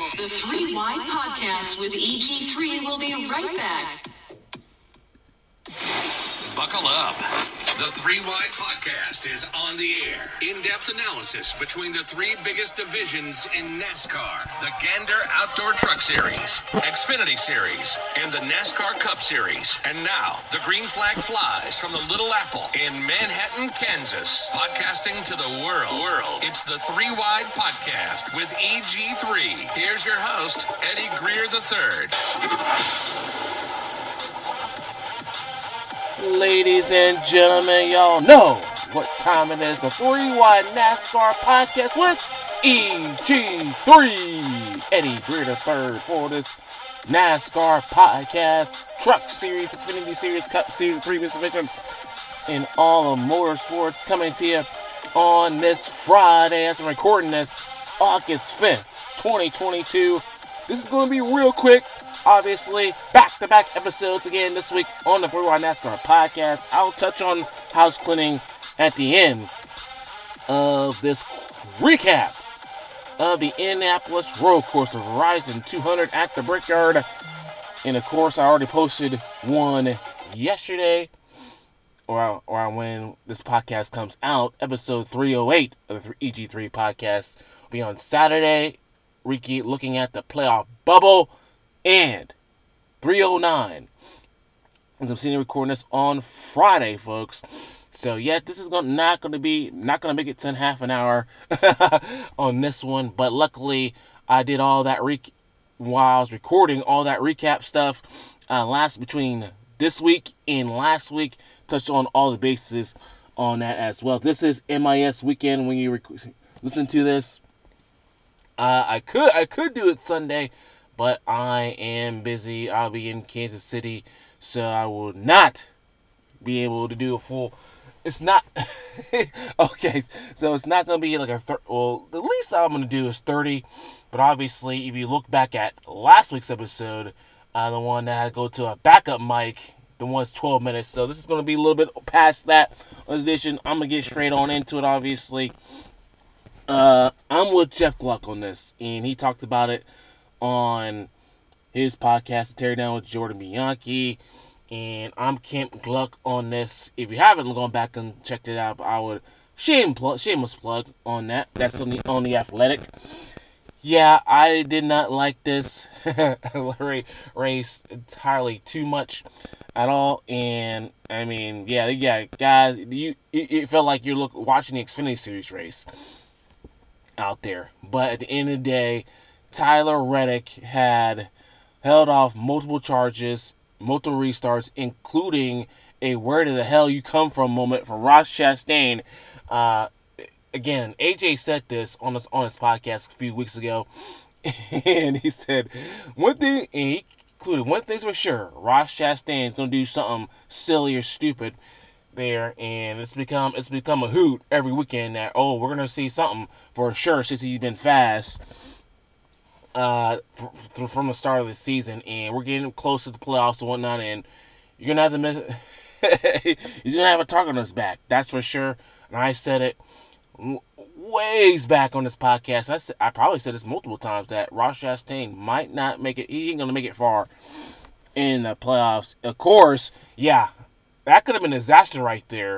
The 3 Wide Podcast with EG3 will be right back. Buckle up. The 3 Wide Podcast is on the air. In-depth analysis between the 3 biggest divisions in NASCAR. The Gander Outdoor Truck Series, Xfinity Series, and the NASCAR Cup Series. And now, the green flag flies from the Little Apple in Manhattan, Kansas. Podcasting to the world. It's the 3 Wide Podcast with EG3. Here's your host, Eddie Greer III. Ladies and gentlemen, y'all know what time it is. The 3 Wide NASCAR Podcast with EG3. Eddie Greer III for this NASCAR Podcast, Truck Series, Xfinity Series, Cup Series, previous divisions, and all of motorsports coming to you on this Friday as I'm recording this, August 5th, 2022. This is going to be real quick. Obviously, back-to-back episodes again this week on the 3 Wide NASCAR Podcast. I'll touch on house cleaning at the end of this recap of the Indianapolis Road Course of Horizon 200 at the Brickyard. And of course, I already posted one yesterday, or when this podcast comes out, episode 308 of the EG3 Podcast will be on Saturday. Ricky looking at the playoff bubble. And 309. As I'm sitting recording this on Friday, folks. So yeah, this is not gonna make it to half an hour on this one. But luckily, I did all that while I was recording all that recap stuff between this week and last week. Touched on all the bases on that as well. This is MIS weekend when you listen to this. I could do it Sunday, but I am busy. I'll be in Kansas City, so I will not be able to do a full. It's not okay. So it's not gonna be like the least I'm gonna do is 30. But obviously, if you look back at last week's episode, the one that I go to a backup mic, the one's 12 minutes. So this is gonna be a little bit past that edition. I'm gonna get straight on into it. Obviously, I'm with Jeff Gluck on this, and he talked about it on his podcast, Tear Down with Jordan Bianchi, and I'm Kent Gluck on this. If you haven't gone back and checked it out, I would shameless plug on that. That's on the Athletic. Yeah, I did not like this race entirely too much at all, and I mean, yeah, guys, it felt like you're watching the Xfinity Series race out there, but at the end of the day, Tyler Reddick had held off multiple charges, multiple restarts, including a "where the hell you come from" moment for Ross Chastain. Again, AJ said this on his podcast a few weeks ago, and he said one thing's for sure: Ross Chastain is gonna do something silly or stupid there, and it's become a hoot every weekend that we're gonna see something for sure since he's been fast. From the start of the season, and we're getting close to the playoffs and whatnot, and you're gonna have to miss. He's gonna have a target on his back, that's for sure. And I said it ways back on this podcast. I probably said this multiple times that Ross Chastain might not make it. He ain't gonna make it far in the playoffs. Of course, yeah, that could have been a disaster right there.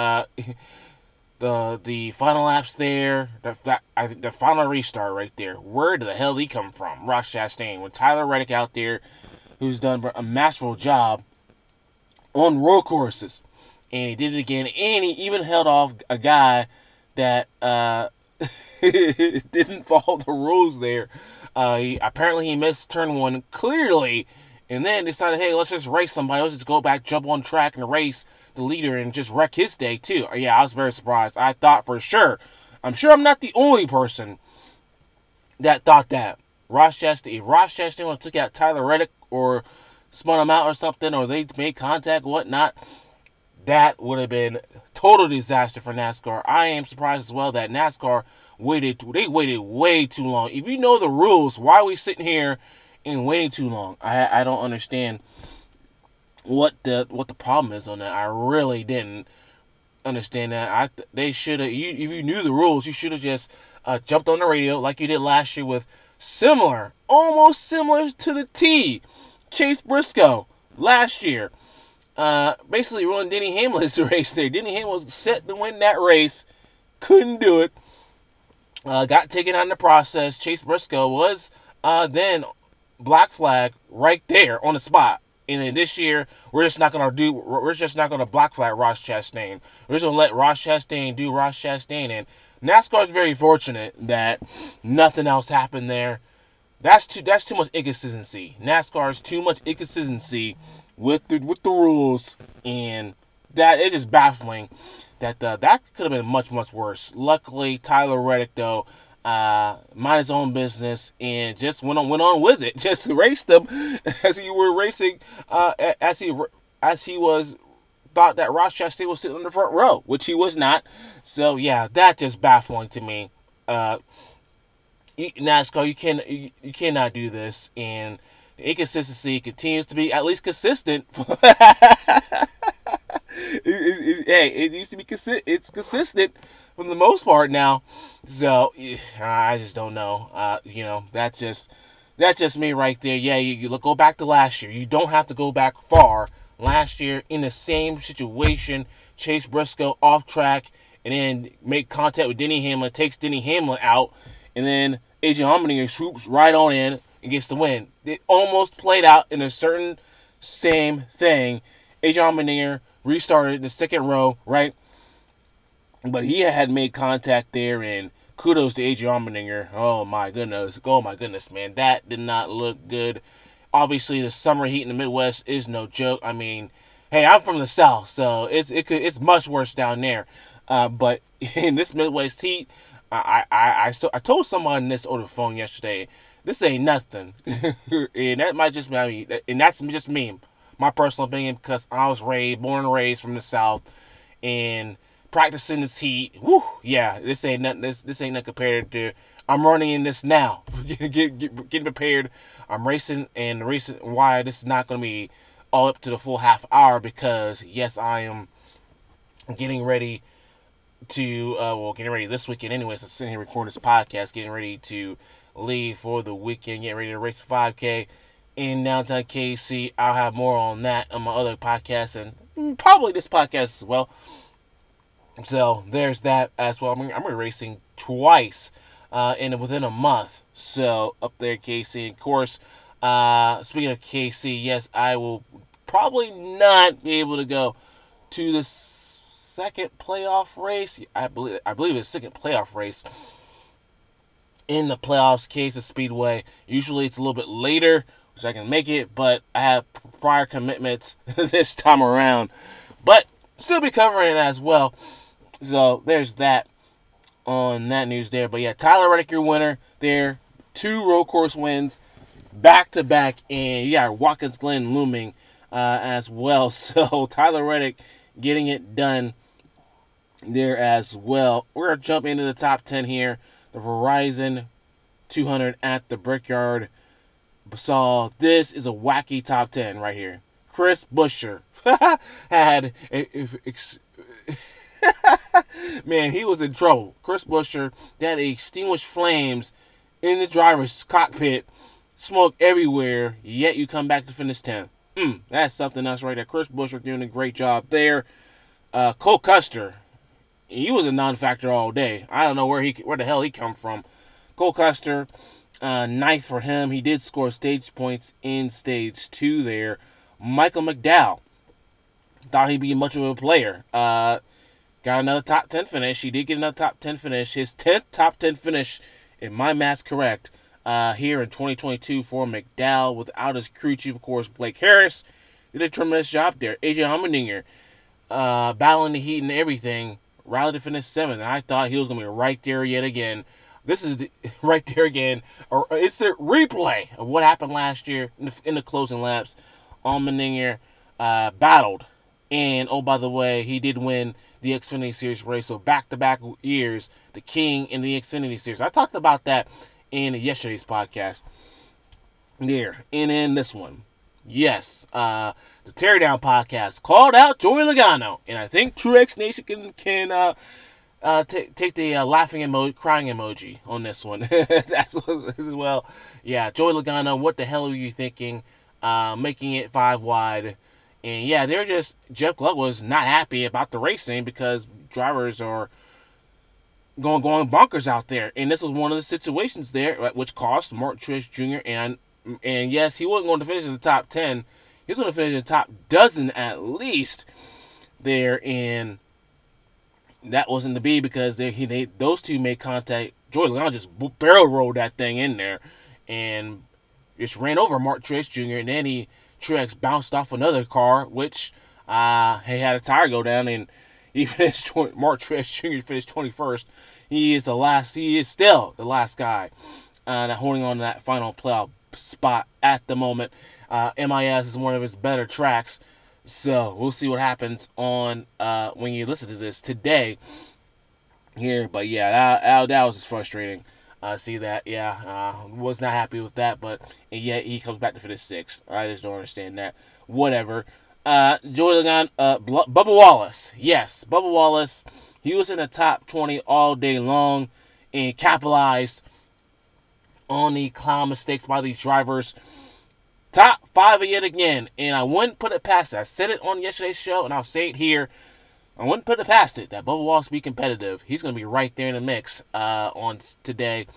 The final laps there, the final restart right there. Where the hell did he come from? Ross Chastain. With Tyler Reddick out there, who's done a masterful job on road courses. And he did it again. And he even held off a guy that didn't follow the rules there. Apparently he missed turn 1 clearly. And then decided, hey, let's just race somebody. Let's just go back, jump on track, and race the leader and just wreck his day, too. Yeah, I was very surprised. I thought for sure. I'm sure I'm not the only person that thought that. If Ross Chastain would have took out Tyler Reddick or spun him out or something, or they made contact, whatnot, that would have been total disaster for NASCAR. I am surprised as well that NASCAR waited way too long. If you know the rules, why are we sitting here and waiting too long? I don't understand what the problem is on that. I really didn't understand that. They should have. If you knew the rules, you should have just jumped on the radio like you did last year with similar, almost similar to the T. Chase Briscoe last year. Basically ruined Denny Hamlin's race there. Denny Hamlin was set to win that race. Couldn't do it. Got taken out in the process. Chase Briscoe was then black flag right there on the spot. And then this year, we're just not gonna black flag Ross Chastain. We're just gonna let Ross Chastain do Ross Chastain. And NASCAR is very fortunate that nothing else happened there. That's too much inconsistency. NASCAR is too much inconsistency with the rules, and that is just baffling. That could have been much worse. Luckily, Tyler Reddick though, mind his own business and just went on with it. Just raced them as he were racing, as he was thought that Ross Chastain was sitting in the front row, which he was not. So yeah, that's just baffling to me. NASCAR, you cannot do this, and the inconsistency continues to be at least consistent. It needs to be it's consistent for the most part now. So I just don't know. That's just me right there. Yeah, you go back to last year. You don't have to go back far. Last year in the same situation, Chase Briscoe off track and then make contact with Denny Hamlin, takes Denny Hamlin out, and then Adrian Allmendinger swoops right on in and gets the win. It almost played out in a certain same thing. Adrian Allmendinger restarted in the second row, right? But he had made contact there, and kudos to Adrian Allmendinger. Oh my goodness, man, that did not look good. Obviously, the summer heat in the Midwest is no joke. I mean, hey, I'm from the South, so it's much worse down there. But in this Midwest heat, I told someone this over the phone yesterday. This ain't nothing, and that might just be, and that's just me, my personal opinion, because I was born and raised from the South, and practicing this heat. Woo, yeah, this ain't nothing. This ain't nothing compared to. I'm running in this now, getting prepared. I'm racing, and the reason why this is not going to be all up to the full half hour, because yes, I am getting ready to getting ready this weekend anyways. I'm sitting here recording this podcast, getting ready to leave for the weekend, getting ready to race the 5K in downtown KC. I'll have more on that on my other podcasts and probably this podcast as well. So there's that as well. I'm going to be racing twice within a month. So up there at KC, of course. Speaking of KC, yes, I will probably not be able to go to the second playoff race. I believe it's second playoff race in the playoffs, case of Speedway. Usually it's a little bit later, which I can make it, but I have prior commitments this time around. But still be covering it as well. So there's that on that news there. But yeah, Tyler Reddick, your winner there. 2 road course wins back to back, and you got Watkins Glen looming as well. So Tyler Reddick getting it done there as well. We're going to jump into the top 10 here. The Verizon 200 at the Brickyard. So this is a wacky top 10 right here. Chris Buescher had man, he was in trouble. Chris Buescher, they had extinguished flames in the driver's cockpit, smoke everywhere, yet you come back to finish 10th. That's something else right there. Chris Buescher doing a great job there. Cole Custer, he was a non-factor all day. I don't know where the hell he come from. Cole Custer, ninth for him. He did score stage points in stage 2 there. Michael McDowell, thought he'd be much of a player. Got another top 10 finish. He did get another top 10 finish. His 10th top 10 finish, if my math's correct, here in 2022 for McDowell, without his crew chief, of course, Blake Harris. Did a tremendous job there. Adrian Allmendinger, battling the heat and everything, rallied to finish 7th. And I thought he was going to be right there yet again. This is right there again. It's the replay of what happened last year in the closing laps. Allmendinger battled. And, oh, by the way, he did win the Xfinity Series race. So back-to-back years, the king in the Xfinity Series. I talked about that in yesterday's podcast. There. And in this one. Yes. The Teardown podcast called out Joey Logano. And I think Truex Nation can take the laughing emoji, crying emoji on this one. That's as well. Yeah, Joey Logano, what the hell were you thinking? Making it 5 wide. And yeah, they're just, Jeff Gluck was not happy about the racing because drivers are going bonkers out there. And this was one of the situations there which cost Mark Truex Jr. And yes, he wasn't going to finish in the top 10. He was going to finish in the top dozen at least there. And that wasn't to be because those two made contact. Joey Logano just barrel rolled that thing in there and just ran over Mark Truex Jr. And then Truex bounced off another car, which he had a tire go down, and he finished. Mark Truex Jr. finished 21st. He is still the last guy holding on to that final playoff spot at the moment. MIS is one of his better tracks. So we'll see what happens on when you listen to this today here. But yeah, that was just frustrating. See that? Yeah, was not happy with that. But yet he comes back to finish 6th. I just don't understand that. Whatever. Joey Logano, Bubba Wallace. Yes, Bubba Wallace. He was in the top 20 all day long and capitalized on the clown mistakes by these drivers. Top 5 yet again, and I wouldn't put it past it. I said it on yesterday's show, and I'll say it here. I wouldn't put it past it that Bubba Wallace be competitive. He's going to be right there in the mix on today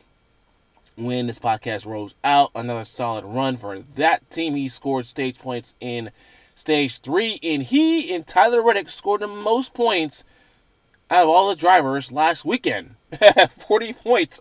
when this podcast rolls out. Another solid run for that team. He scored stage points in stage 3, and he and Tyler Reddick scored the most points out of all the drivers last weekend. 40 points.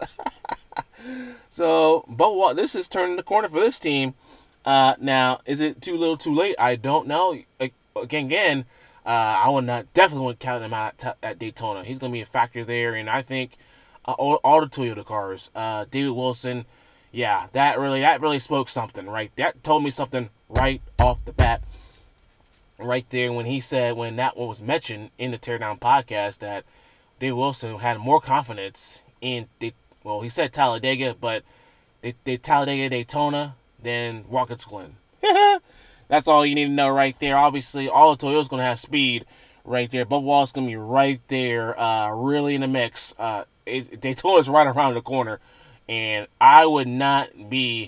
So, Bubba Wallace, this is turning the corner for this team. Now, is it too little, too late? I don't know. Again, I definitely wouldn't count him out at Daytona. He's going to be a factor there, and I think all the Toyota cars. David Wilson, yeah, that really spoke something, right? That told me something right off the bat, right there when that was mentioned in the Teardown podcast that David Wilson had more confidence in he said Talladega, but they Talladega Daytona than Watkins Glen. That's all you need to know right there. Obviously, all the Toyota's going to have speed right there. Bubba Wallace going to be right there, really in the mix. Daytona's right around the corner, and I would not be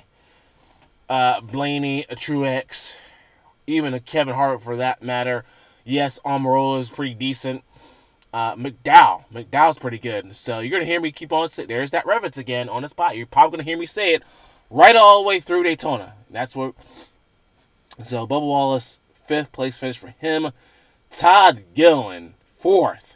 Blaney, a Truex, even a Kevin Harvick for that matter. Yes, Almirola is pretty decent. McDowell's pretty good. So you're going to hear me keep on saying, there's that reference again on the spot. You're probably going to hear me say it right all the way through Daytona. That's what. So Bubba Wallace, 5th place finish for him. Todd Gilliland, 4th.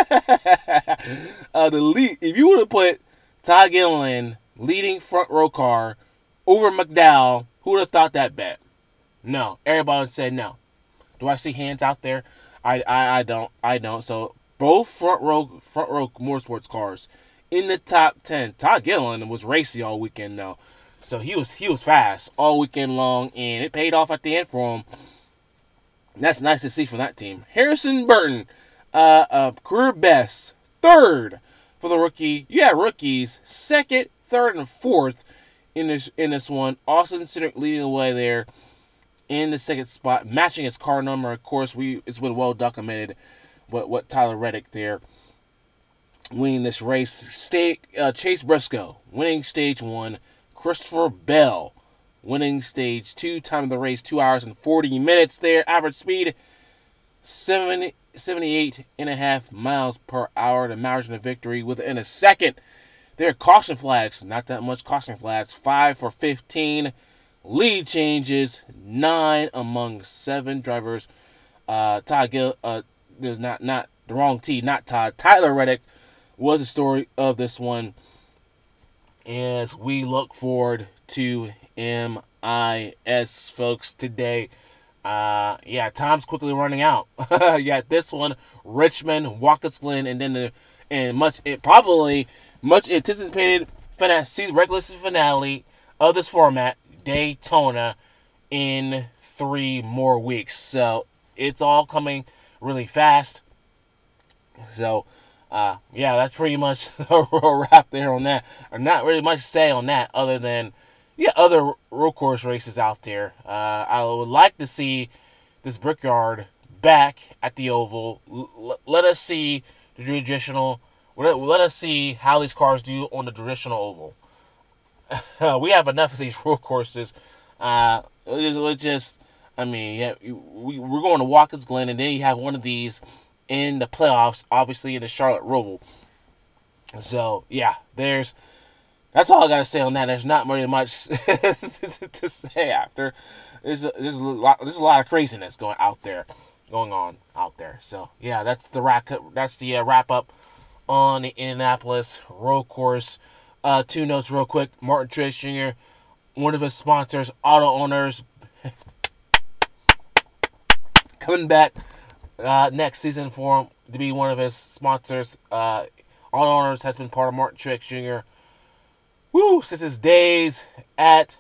If you would have put Todd Gilliland leading front row car over McDowell, who would have thought that bet? No. Everybody said no. Do I see hands out there? I don't. So both front row motorsports cars in the top 10. Todd Gilliland was racy all weekend though. So he was fast all weekend long, and it paid off at the end for him. That's nice to see from that team. Harrison Burton, career best, 3rd for the rookie. You had rookies 2nd, 3rd, and 4th in this one. Austin Cindric leading the way there in the 2nd spot, matching his car number. Of course, it's been well documented what Tyler Reddick there winning this race. Chase Briscoe winning stage 1. Christopher Bell winning stage 2. Time of the race 2 hours and 40 minutes there. Average speed 78.5 miles per hour. The margin of victory within a second. There are caution flags. Not that much caution flags. 5 for 15. Lead changes 9 among 7 drivers. There's not the wrong T, not Todd. Tyler Reddick was the story of this one as we look forward to MIS, folks, today. Time's quickly running out. This one, Richmond, Watkins Glen, and then much anticipated regular season finale of this format, Daytona, in 3 more weeks. So it's all coming really fast. So that's pretty much a wrap there on that. Or not really much to say on that other than, other road course races out there. I would like to see this Brickyard back at the Oval. Let us see the traditional. Let us see how these cars do on the traditional oval. We have enough of these road courses. It's just, I mean, yeah, we're going to Watkins Glen, and then you have one of these in the playoffs, obviously in the Charlotte Roval. So yeah, that's all I gotta say on that. There's not really much to say after. There's a lot of craziness going on out there. So yeah, that's the wrap up on the Indianapolis road course. Two notes real quick. Martin Truex Jr., one of his sponsors, Auto Owners, coming back next season for him to be one of his sponsors. Auto Owners has been part of Martin Truex Jr. Since his days at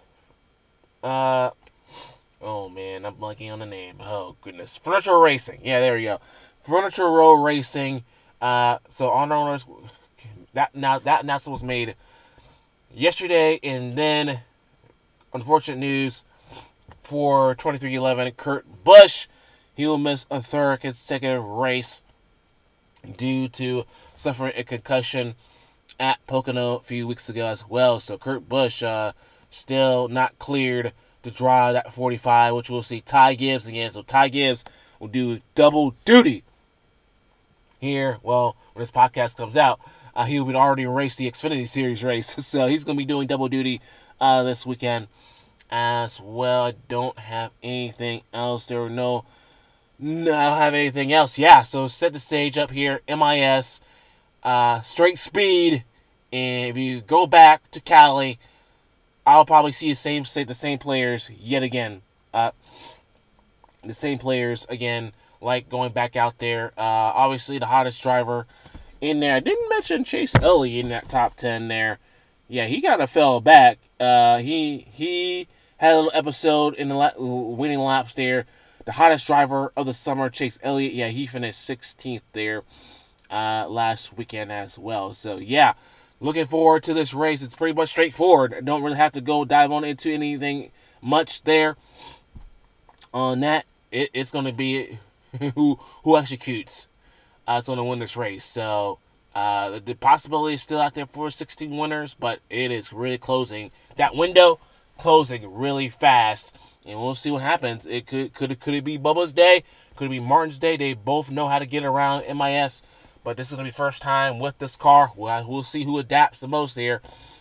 oh man, I'm blanking on the name. Oh goodness, Furniture Row Racing. Yeah, there you go, Furniture Row Racing. So Auto Owners, that announcement was made yesterday, and then unfortunate news for 2311 Kurt Busch. He will miss a third consecutive race due to suffering a concussion at Pocono a few weeks ago as well. So Kurt Busch still not cleared to drive that 45, which we'll see Ty Gibbs again. So Ty Gibbs will do double duty here. Well, when this podcast comes out, he will already raced the Xfinity Series race. So he's going to be doing double duty this weekend as well. I don't have anything else. I don't have anything else. Yeah, so set the stage up here. MIS, straight speed. And if you go back to Cali, I'll probably see the same players yet again. The same players again, like going back out there. Obviously, the hottest driver in there. I didn't mention Chase Elliott in that top 10 there. Yeah, he kind of fell back. He had a little episode in the winning laps there. The hottest driver of the summer, Chase Elliott. Yeah, he finished 16th there last weekend as well. So, yeah, looking forward to this race. It's pretty much straightforward. I don't really have to dive on into anything much there. On that, it's going to be who executes. It's going to win this race. So, the possibility is still out there for 16 winners, but it is really closing. That window closing really fast, and we'll see what happens. It could it be Bubba's day? Could it be Martin's day? They both know how to get around MIS, but this is going to be first time with this car. We'll see who adapts the most here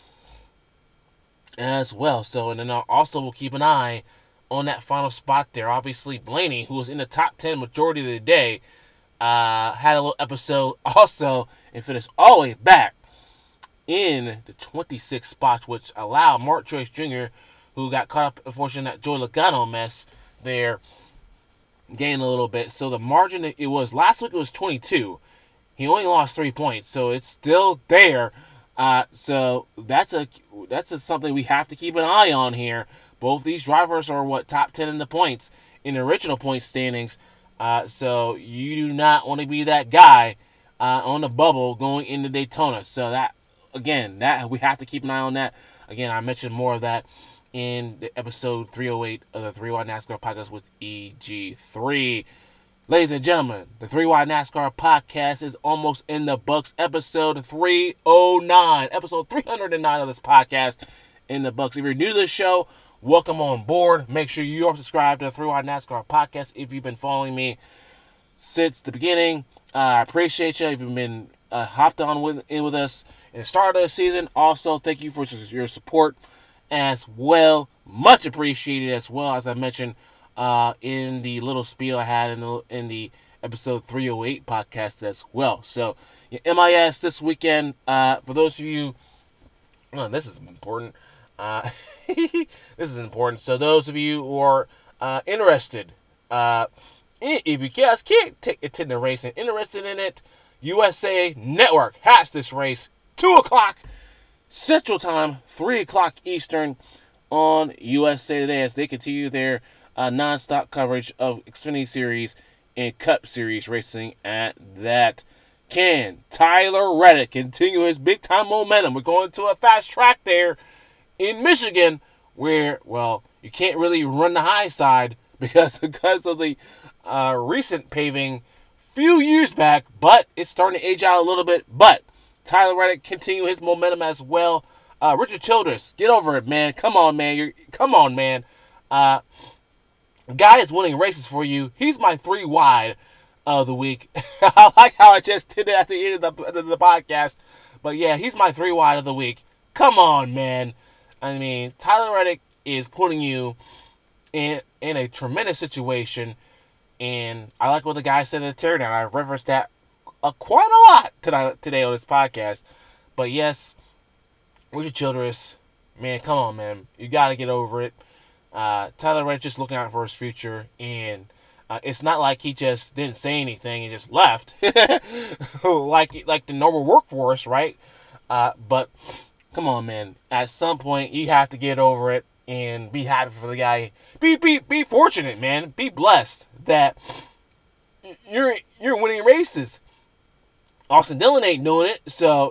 as well. So, and then also we'll keep an eye on that final spot there. Obviously, Blaney, who was in the top 10 majority of the day, had a little episode also and finished all the way back in the 26th spot, which allowed Martin Truex Jr., who got caught up, unfortunately, in that Joey Logano mess there, gained a little bit. So the margin, it was last week, it was 22. He only lost 3 points, so it's still there. So that's something we have to keep an eye on here. Both these drivers are top 10 in the points in the original point standings. So you do not want to be that guy on the bubble going into Daytona. So that we have to keep an eye on that. Again, I mentioned more of that in the episode 308 of the 3Y NASCAR podcast with EG3. Ladies and gentlemen, the 3Y NASCAR podcast is almost in the books. Episode 309. Episode 309 of this podcast in the books. If you're new to the show, welcome on board. Make sure you are subscribed to the 3Y NASCAR podcast if you've been following me since the beginning. I appreciate you if you've been hopped on with us in the start of the season. Also, thank you for your support as well. Much appreciated as well, as I mentioned in the little spiel I had in the episode 308 podcast as well. So, MIS this weekend, for those of you, this is important. This is important. So those of you who are interested, if you guys can't attend the race and interested in it, USA Network has this race 2 o'clock Central Time, 3 o'clock Eastern on USA Today as they continue their non-stop coverage of Xfinity Series and Cup Series racing at that. Can Tyler Reddick continue his big-time momentum? We're going to a fast track there in Michigan where, well, you can't really run the high side because of the recent paving few years back, but it's starting to age out a little bit. But Tyler Reddick continue his momentum as well. Richard Childress, get over it, man. Come on, man. Come on, man. Guy is winning races for you. He's my 3 wide of the week. I like how I just did it at the end of the podcast. But yeah, he's my 3 wide of the week. Come on, man. I mean, Tyler Reddick is putting you in a tremendous situation. And I like what the guy said at the teardown. I referenced that quite a lot today on this podcast. But yes, Richard Childress, man, come on, man. You got to get over it. Tyler Reddick just looking out for his future. And it's not like he just didn't say anything and just left. like the normal workforce, right? But come on, man. At some point, you have to get over it and be happy for the guy. Be fortunate, man. Be blessed that you're winning races. Austin Dillon ain't doing it, so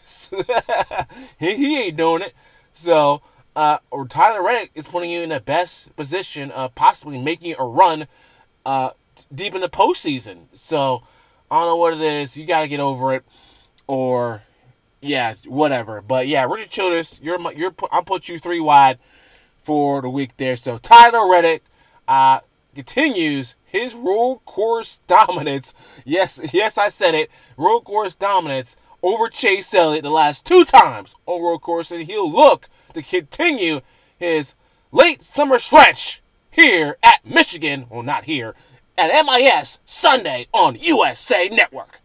he ain't doing it. So, or Tyler Reddick is putting you in the best position of possibly making a run deep in the postseason. So, I don't know what it is. You got to get over it, or yeah, whatever. But yeah, Richard Childress, I'll put you 3 wide for the week there. So Tyler Reddick continues his road course dominance. Yes, I said it. Road course dominance over Chase Elliott the last 2 times on road course, and he'll look to continue his late summer stretch here at Michigan. Well, not here, at MIS Sunday on USA Network.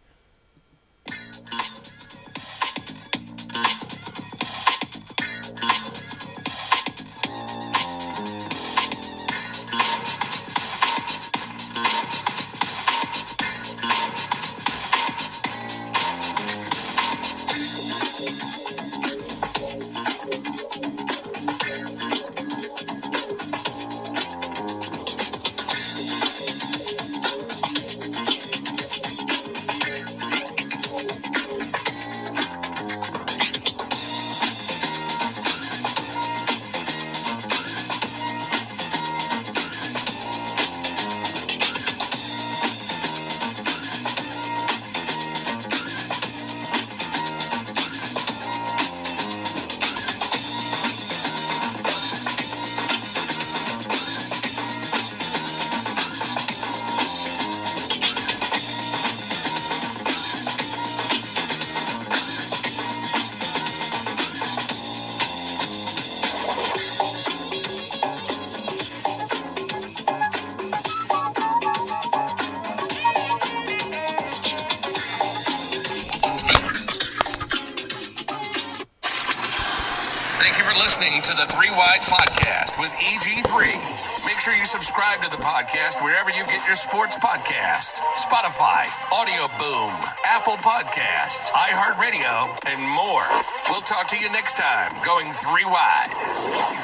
Listening to the 3 Wide Podcast with EG3. Make sure you subscribe to the podcast wherever you get your sports podcasts. Spotify, Audio Boom, Apple Podcasts, iHeartRadio, and more. We'll talk to you next time, going 3 Wide.